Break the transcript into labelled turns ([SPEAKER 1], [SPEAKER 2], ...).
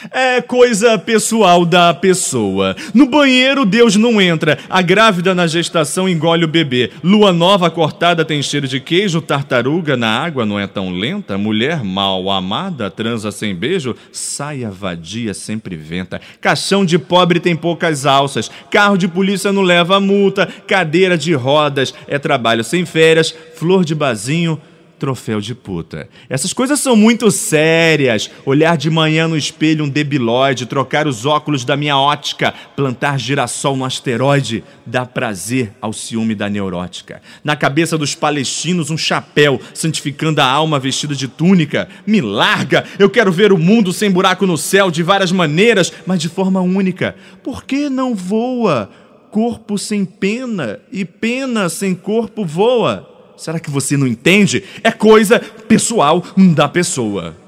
[SPEAKER 1] É coisa pessoal da pessoa. No banheiro, Deus não entra. A grávida na gestação engole o bebê. Lua nova cortada tem cheiro de queijo. Tartaruga na água não é tão lenta. Mulher mal amada transa sem beijo. Saia vadia sempre venta. Caixão de pobre tem poucas alças. Carro de polícia não leva multa. Cadeira de rodas é trabalho sem férias. Flor de basinho, troféu de puta. Essas coisas são muito sérias. Olhar de manhã no espelho um debilóide, trocar os óculos da minha ótica, plantar girassol no asteroide, dá prazer ao ciúme da neurótica. Na cabeça dos palestinos um chapéu, santificando a alma vestida de túnica. Me larga, eu quero ver o mundo sem buraco no céu, de várias maneiras, mas de forma única. Por que não voa? Corpo sem pena e pena sem corpo voa. Será que você não entende? É coisa pessoal da pessoa.